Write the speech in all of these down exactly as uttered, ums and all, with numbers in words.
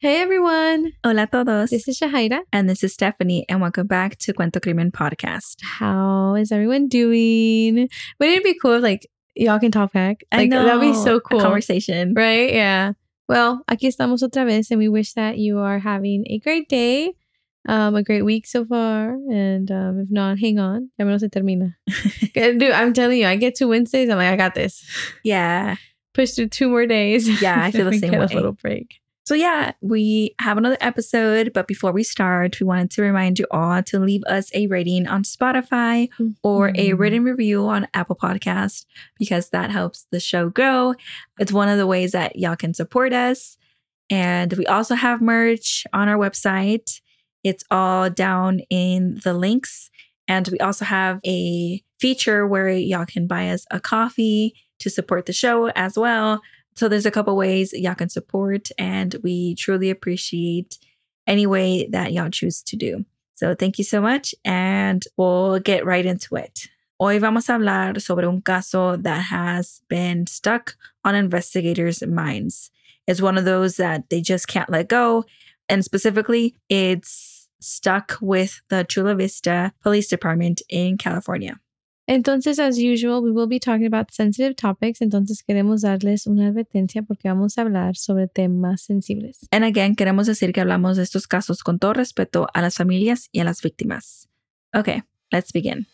Hey everyone! Hola a todos. This is Shahaira. And this is Stephanie, and welcome back to Cuento Crimen Podcast. How is everyone doing? Wouldn't it be cool if like y'all can talk back? Like, I know. That'd be so cool. A conversation. Right? Yeah. Well, aquí estamos otra vez, and we wish that you are having a great day, um, a great week so far, and um, if not, hang on. Ya menos se termina. Dude, I'm telling you, I get to Wednesdays, I'm like, I got this. Yeah. Push through two more days. Yeah, I feel the same get way. A little break. So yeah, we have another episode, but before we start, we wanted to remind you all to leave us a rating on Spotify mm-hmm. or a written review on Apple Podcast because that helps the show grow. It's one of the ways that y'all can support us. And we also have merch on our website. It's all down in the links. And we also have a feature where y'all can buy us a coffee to support the show as well. So there's a couple ways y'all can support, and we truly appreciate any way that y'all choose to do. So thank you so much, and we'll get right into it. Hoy vamos a hablar sobre un caso that has been stuck on investigators' minds. It's one of those that they just can't let go, and specifically, it's stuck with the Chula Vista Police Department in California. Entonces, as usual, we will be talking about sensitive topics. Entonces, queremos darles una advertencia porque vamos a hablar sobre temas sensibles. And again, queremos decir que hablamos de estos casos con todo respeto a las familias y a las víctimas. Okay, let's begin.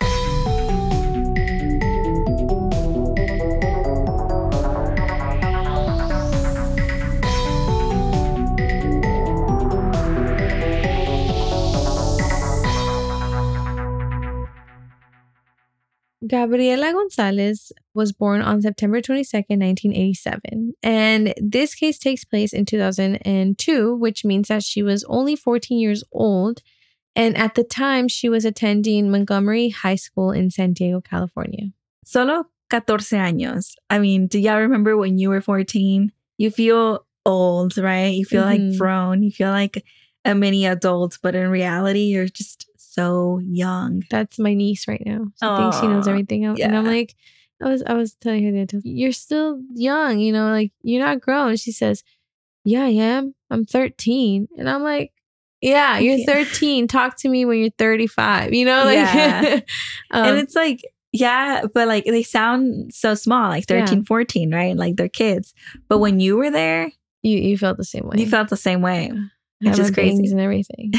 Gabriela Gonzalez was born on September twenty-second, nineteen eighty-seven. And this case takes place in two thousand two, which means that she was only fourteen years old. And at the time, she was attending Montgomery High School in San Diego, California. Solo catorce años. I mean, do y'all remember when you were fourteen? You feel old, right? You feel mm-hmm. like grown. You feel like a mini adult. But in reality, you're just so young. That's my niece right now. She Aww, thinks she knows everything. Yeah. And I'm like, I was I was telling her that you're still young, you know, like you're not grown. She says, yeah, I am. I'm thirteen. And I'm like, yeah, you're yeah. thirteen. Talk to me when you're thirty-five, you know? Like, yeah. um, and it's like, yeah, but like they sound so small, like thirteen, yeah. fourteen, right? Like they're kids. But when you were there, you you felt the same way. You felt the same way. It's just crazy and everything.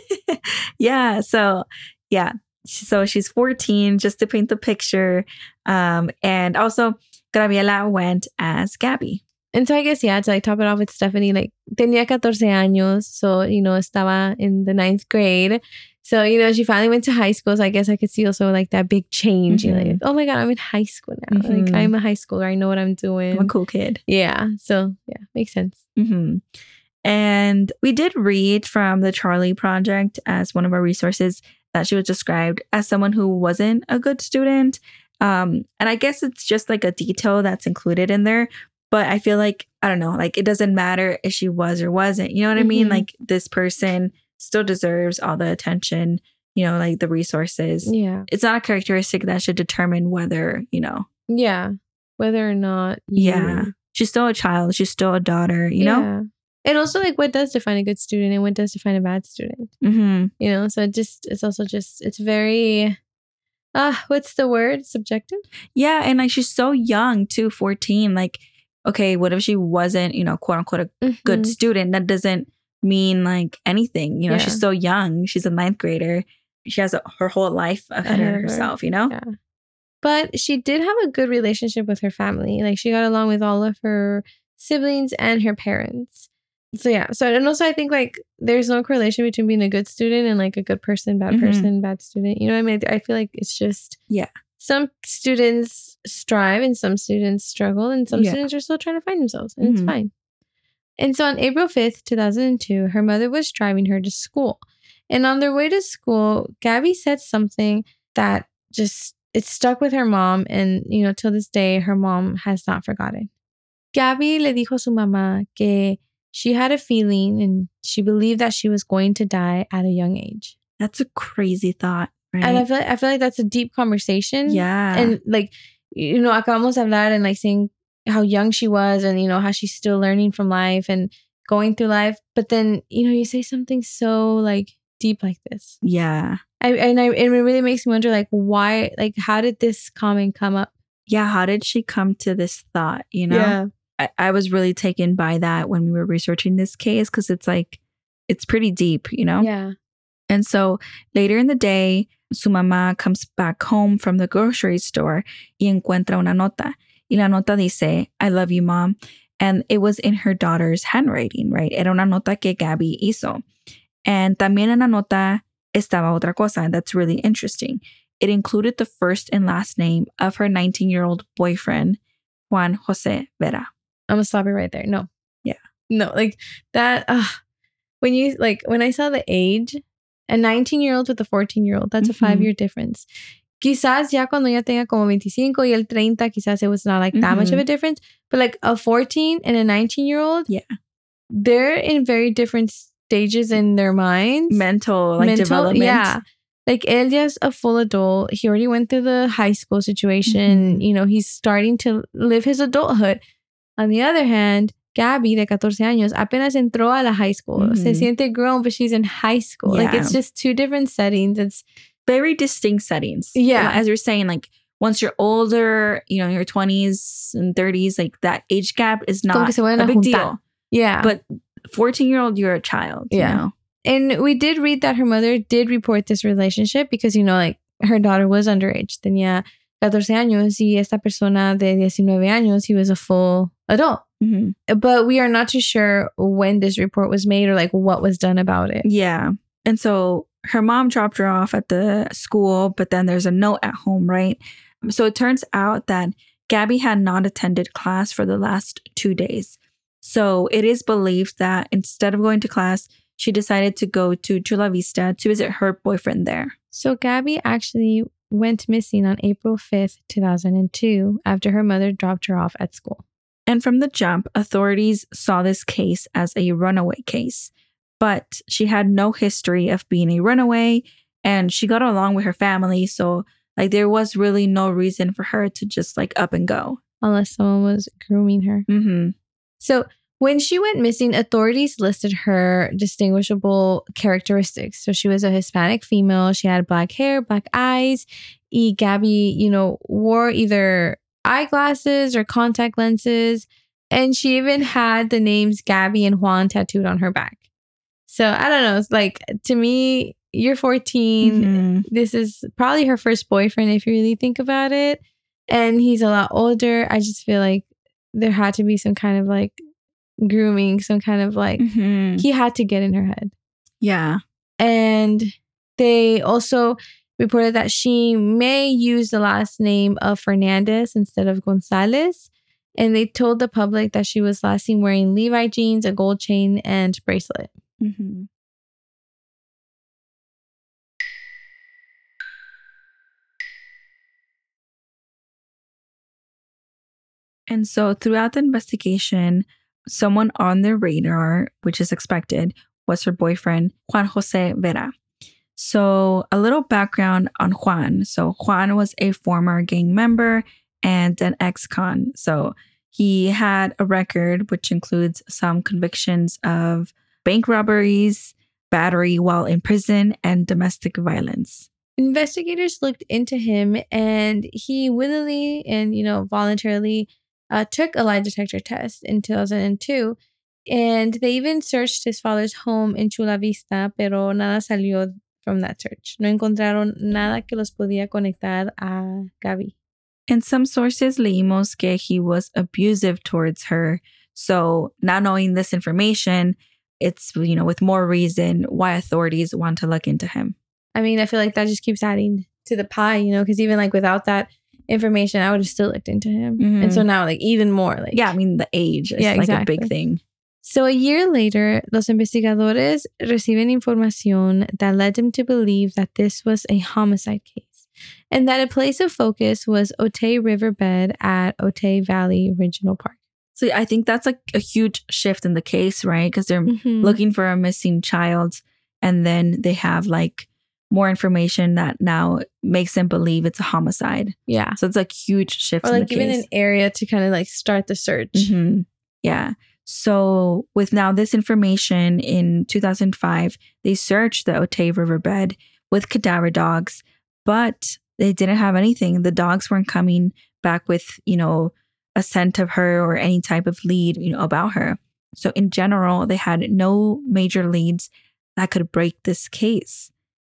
Yeah. So, yeah. So she's fourteen, just to paint the picture. Um, and also, Gabriela went as Gabby. And so I guess, yeah, to like top it off with Stephanie, like, tenía catorce años. So, you know, estaba in the ninth grade. So, you know, she finally went to high school. So I guess I could see also like that big change. Mm-hmm. You know, like, oh my God, I'm in high school now. Mm-hmm. Like, I'm a high schooler. I know what I'm doing. I'm a cool kid. Yeah. So, yeah, makes sense. Mm-hmm. And we did read from the Charlie Project as one of our resources that she was described as someone who wasn't a good student. Um, and I guess it's just like a detail that's included in there. But I feel like, I don't know, like it doesn't matter if she was or wasn't. You know what mm-hmm. I mean? Like this person still deserves all the attention, you know, like the resources. Yeah. It's not a characteristic that should determine whether, you know. Yeah. Whether or not. You... Yeah. She's still a child. She's still a daughter, you yeah. know? And also, like, what does define a good student and what does define a bad student? Mm-hmm. You know, so it just, it's also just, it's very, uh, what's the word? Subjective? Yeah. And like, she's so young too, fourteen. Like, okay, what if she wasn't, you know, quote unquote, a mm-hmm. good student? That doesn't mean like anything. You know, yeah. she's so young. She's a ninth grader. She has a, her whole life ahead of herself, you know? Yeah. But she did have a good relationship with her family. Like, she got along with all of her siblings and her parents. So yeah, so and also I think like there's no correlation between being a good student and like a good person, bad mm-hmm. person, bad student. You know what I mean? I feel like it's just yeah. Some students strive and some students struggle and some yeah. students are still trying to find themselves, and mm-hmm. it's fine. And so on April fifth, two thousand two, her mother was driving her to school, and on their way to school, Gabby said something that just it stuck with her mom, and you know till this day her mom has not forgotten. Gabby le dijo a su mamá que she had a feeling and she believed that she was going to die at a young age. That's a crazy thought, right? And I feel like, I feel like that's a deep conversation. Yeah. And like, you know, acabamos de hablar and like saying how young she was and, you know, how she's still learning from life. And going through life. But then, you know, you say something so like deep like this. Yeah. I, and, I, and it really makes me wonder, like, why, like, how did this comment come up? Yeah. How did she come to this thought, you know? Yeah. I, I was really taken by that when we were researching this case because it's like, it's pretty deep, you know? Yeah. And so later in the day, su mamá comes back home from the grocery store y encuentra una nota. Y la nota dice, I love you, mom. And it was in her daughter's handwriting, right? Era una nota que Gabby hizo. And también en la nota estaba otra cosa, and that's really interesting. It included the first and last name of her nineteen-year-old boyfriend, Juan Jose Vera. I'm gonna stop it right there. No. Yeah. No, like that, uh, when you, like, when I saw the age, a nineteen-year-old with a fourteen-year-old, that's mm-hmm. a five-year difference. Quizás ya cuando ella tenga como veinticinco y el treinta, quizás it was not like that mm-hmm. much of a difference. But like a fourteen and a nineteen-year-old, yeah, they're in very different stages in their minds. Mental, like Mental, development. Yeah. Like, él ya es a full adult. He already went through the high school situation. Mm-hmm. You know, he's starting to live his adulthood. On the other hand, Gabby, de catorce años, apenas entró a la high school. Mm-hmm. Se siente grown, but she's in high school. Yeah. Like, it's just two different settings. It's very distinct settings. Yeah. As you're saying, like, once you're older, you know, in your twenties and thirties, like, that age gap is not a big deal. Yeah. But fourteen-year-old, you're a child. Yeah. You know? And we did read that her mother did report this relationship because, you know, like, her daughter was underage. Tenía catorce años y esta persona de diecinueve años, he was a full adult. Mm-hmm. But we are not too sure when this report was made or like what was done about it. Yeah. And so her mom dropped her off at the school, but then there's a note at home, right? So it turns out that Gabby had not attended class for the last two days. So it is believed that instead of going to class, she decided to go to Chula Vista to visit her boyfriend there. So Gabby actually went missing on April fifth, two thousand two, after her mother dropped her off at school. And from the jump, authorities saw this case as a runaway case. But she had no history of being a runaway, and she got along with her family. So, like, there was really no reason for her to just, like, up and go. Unless someone was grooming her. Mm-hmm. So when she went missing, authorities listed her distinguishable characteristics. So she was a Hispanic female. She had black hair, black eyes. Y Gabby, you know, wore either eyeglasses or contact lenses. And she even had the names Gabby and Juan tattooed on her back. So I don't know. It's like, to me, you're fourteen. Mm-hmm. This is probably her first boyfriend, if you really think about it. And he's a lot older. I just feel like there had to be some kind of like grooming, some kind of like, mm-hmm. he had to get in her head. Yeah. And they also reported that she may use the last name of Fernandez instead of Gonzalez. And they told the public that she was last seen wearing Levi jeans, a gold chain, and bracelet. Mm-hmm. And so throughout the investigation, someone on their radar, which is expected, was her boyfriend, Juan Jose Vera. So a little background on Juan. So Juan was a former gang member and an ex-con. So he had a record which includes some convictions of bank robberies, battery while in prison, and domestic violence. Investigators looked into him, and he willingly and, you know, voluntarily uh, took a lie detector test in two thousand two. And they even searched his father's home in Chula Vista, pero nada salió from that search. No encontraron nada que los podía conectar a Gabby. In some sources, leímos que he was abusive towards her. So not knowing this information, it's, you know, with more reason why authorities want to look into him. I mean, I feel like that just keeps adding to the pie, you know, because even like without that information, I would have still looked into him. Mm-hmm. And so now, like, even more, like, yeah, I mean, the age is yeah, like exactly. a big thing. So a year later, los investigadores reciben información that led them to believe that this was a homicide case and that a place of focus was Otay Riverbed at Otay Valley Regional Park. So I think that's like a huge shift in the case, right? Because they're mm-hmm. looking for a missing child, and then they have like more information that now makes them believe it's a homicide. Yeah. So it's like huge shift or in like the even case. An area to kind of like start the search. Mm-hmm. Yeah. So with now this information in two thousand five, they searched the Otay riverbed with cadaver dogs, but they didn't have anything. The dogs weren't coming back with, you know, a scent of her or any type of lead, you know, about her. So in general, they had no major leads that could break this case.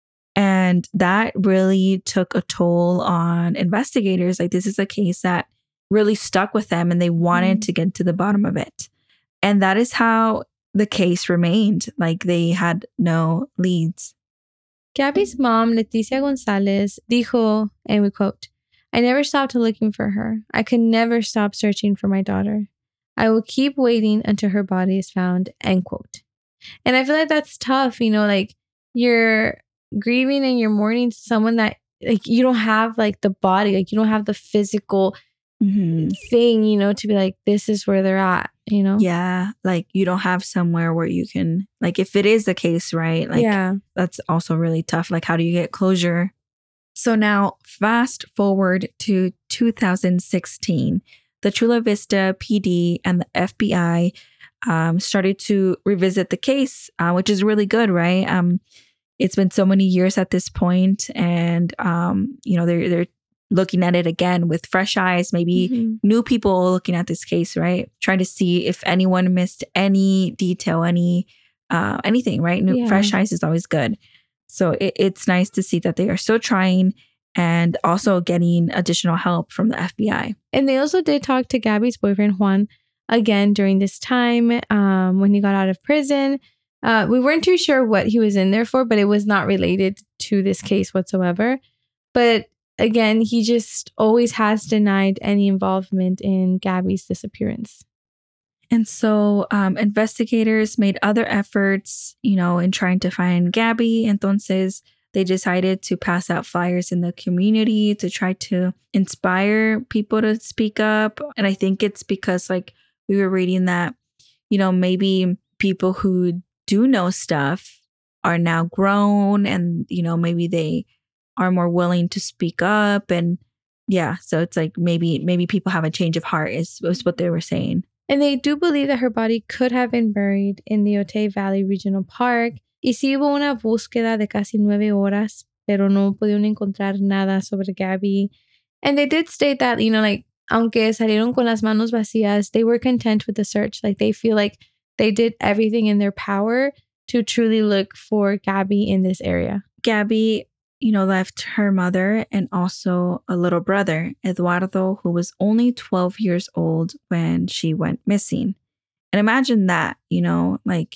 And that really took a toll on investigators. Like, this is a case that really stuck with them and they wanted mm. to get to the bottom of it. And that is how the case remained. Like, they had no leads. Gabby's mom, Leticia Gonzalez, dijo, and we quote, "I never stopped looking for her. I could never stop searching for my daughter. I will keep waiting until her body is found," end quote. And I feel like that's tough, you know, like you're grieving and you're mourning someone that like you don't have like the body, like you don't have the physical mm-hmm. thing, you know, to be like, this is where they're at, you know? Yeah. Like you don't have somewhere where you can, like if it is the case, right? Like yeah. That's also really tough. Like how do you get closure? So now fast forward to two thousand sixteen, the Chula Vista P D and the F B I um, started to revisit the case, uh, which is really good, right? Um, it's been so many years at this point, and um, you know they're they're looking at it again with fresh eyes, maybe mm-hmm. new people looking at this case, right? Trying to see if anyone missed any detail, any uh, anything, right? New yeah. fresh eyes is always good. So it, it's nice to see that they are still trying and also getting additional help from the F B I. And they also did talk to Gabby's boyfriend, Juan, again during this time um, when he got out of prison. Uh, we weren't too sure what he was in there for, but it was not related to this case whatsoever. But again, he just always has denied any involvement in Gabby's disappearance. And so um, investigators made other efforts, you know, in trying to find Gabby. Entonces, they decided to pass out flyers in the community to try to inspire people to speak up. And I think it's because, like, we were reading that, you know, maybe people who do know stuff are now grown and, you know, maybe they are more willing to speak up. And yeah, so it's like maybe maybe people have a change of heart is, is what they were saying. And they do believe that her body could have been buried in the Otay Valley Regional Park. Y sí hubo una búsqueda de casi nueve horas, pero no pudieron encontrar nada sobre Gabby. And they did state that, you know, like, aunque salieron con las manos vacías, they were content with the search. Like, they feel like they did everything in their power to truly look for Gabby in this area. Gabby, you know, left her mother and also a little brother, Eduardo, who was only twelve years old when she went missing. And imagine that, you know, like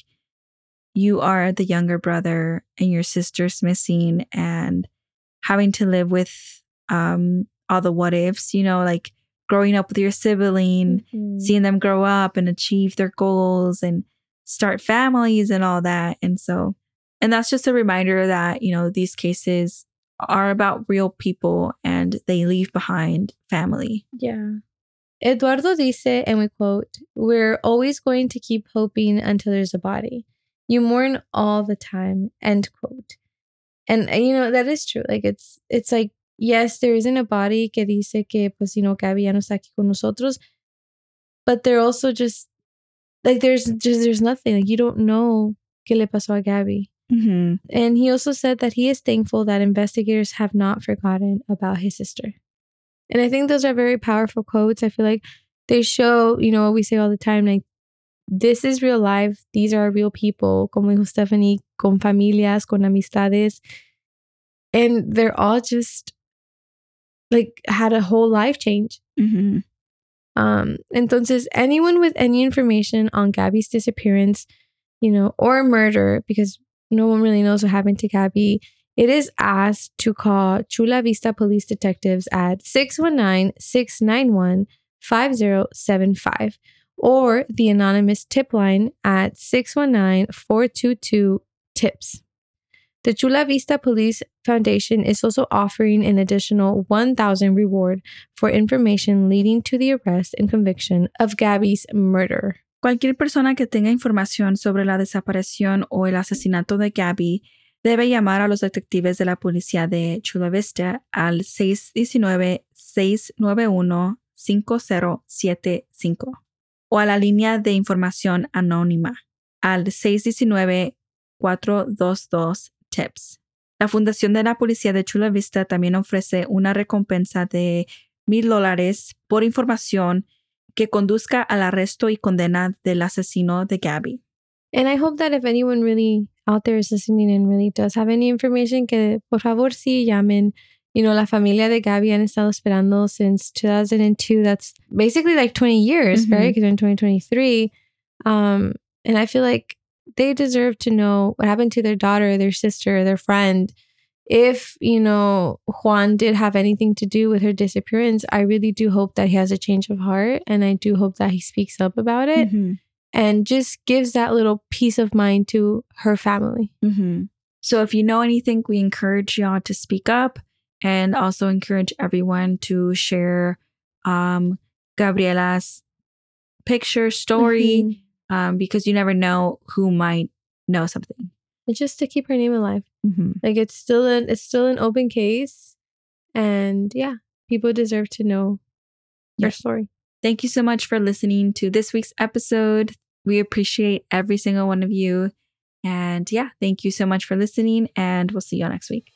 you are the younger brother and your sister's missing and having to live with um, all the what ifs, you know, like growing up with your sibling, mm-hmm. seeing them grow up and achieve their goals and start families and all that. And so, and that's just a reminder that, you know, these cases are about real people and they leave behind family. Yeah. Eduardo dice, and we quote, "We're always going to keep hoping until there's a body. You mourn all the time," end quote. And, you know, that is true. Like, it's it's like, yes, there isn't a body que dice que, pues, you know, Gabby ya no está aquí con nosotros. But they're also just, like, there's just, there's nothing. Like, you don't know qué le pasó a Gabby. Mm-hmm. And he also said that he is thankful that investigators have not forgotten about his sister. And I think those are very powerful quotes. I feel like they show, you know, what we say all the time, like, this is real life. These are real people, como dijo Stephanie, con familias, con amistades. And they're all just, like, had a whole life change. Mm-hmm. Um, entonces, anyone with any information on Gabby's disappearance, you know, or murder, because no one really knows what happened to Gabby, it is asked to call Chula Vista Police Detectives at six one nine, six nine one, five zero seven five or the anonymous tip line at six one nine, four two two, TIPS. The Chula Vista Police Foundation is also offering an additional one thousand reward for information leading to the arrest and conviction of Gabby's murderer. Cualquier persona que tenga información sobre la desaparición o el asesinato de Gabby debe llamar a los detectives de la policía de Chula Vista al seis uno nueve, seis nueve uno, cinco cero siete cinco o a la línea de información anónima al seis uno nueve, cuatro dos dos, T I P S. La Fundación de la Policía de Chula Vista también ofrece una recompensa de mil dólares por información que conduzca al arresto y condena del asesino de Gabby. And I hope that if anyone really out there is listening and really does have any information, que por favor sí llamen. You know, la familia de Gabby han estado esperando since two thousand two. That's basically like twenty years, mm-hmm. right? Because we're in twenty twenty-three. Um, and I feel like they deserve to know what happened to their daughter, their sister, their friend. If, you know, Juan did have anything to do with her disappearance, I really do hope that he has a change of heart. And I do hope that he speaks up about it. Mm-hmm. And just gives that little peace of mind to her family. Mm-hmm. So if you know anything, we encourage y'all to speak up and also encourage everyone to share um, Gabriela's picture, story, mm-hmm. um, because you never know who might know something. And just to keep her name alive. Mm-hmm. Like it's still an it's still an open case. And yeah, people deserve to know yeah. her story. Thank you so much for listening to this week's episode. We appreciate every single one of you. And yeah, thank you so much for listening, and we'll see you all next week.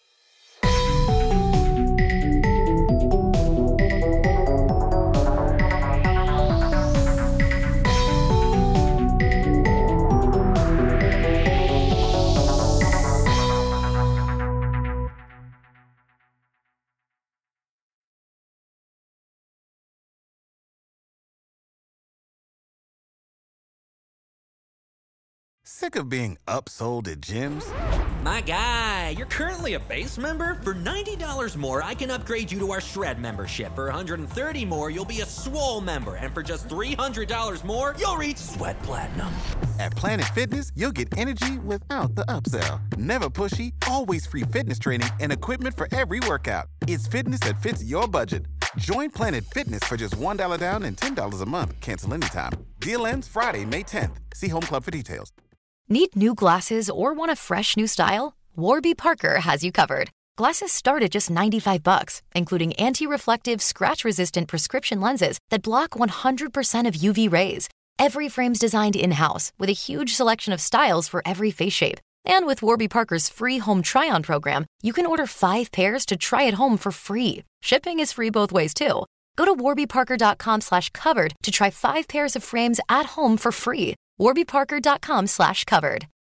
Sick of being upsold at gyms? My guy, you're currently a base member? For ninety dollars more, I can upgrade you to our Shred membership. For one hundred thirty dollars more, you'll be a Swole member. And for just three hundred dollars more, you'll reach Sweat Platinum. At Planet Fitness, you'll get energy without the upsell. Never pushy, always free fitness training and equipment for every workout. It's fitness that fits your budget. Join Planet Fitness for just one dollar down and ten dollars a month. Cancel anytime. Deal ends Friday, May tenth. See Home Club for details. Need new glasses or want a fresh new style? Warby Parker has you covered. Glasses start at just ninety-five bucks, including anti-reflective, scratch-resistant prescription lenses that block one hundred percent of U V rays. Every frame's designed in-house with a huge selection of styles for every face shape. And with Warby Parker's free home try-on program, you can order five pairs to try at home for free. Shipping is free both ways, too. Go to warbyparker.com slash covered to try five pairs of frames at home for free. warbyparker.com slash covered.